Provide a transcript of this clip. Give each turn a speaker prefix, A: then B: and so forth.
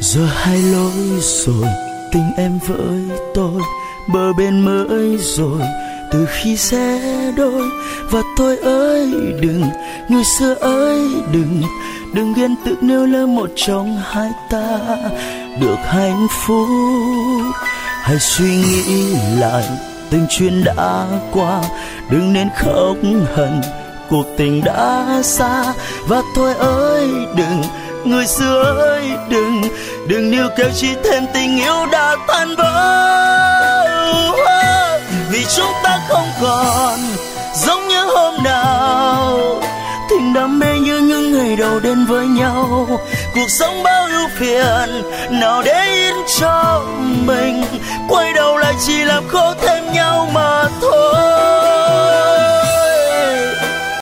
A: Giờ hai lối rồi, tình em với tôi bờ bên mới rồi, từ khi sẽ đôi. Và tôi ơi đừng, người xưa ơi đừng, đừng ghen tự nêu lơ một trong hai ta được hạnh phúc. Hãy suy nghĩ lại từng chuyện đã qua, đừng nên khóc hận cuộc tình đã xa. Và tôi ơi đừng, người xưa ơi đừng, đừng níu kéo chi thêm tình yêu đã tan vỡ. Vì chúng ta không còn giống như hôm nào, tình đam mê như những ngày đầu đến với nhau. Cuộc sống bao ưu phiền nào để yên cho mình, quay đầu lại chỉ làm khó thêm nhau mà thôi.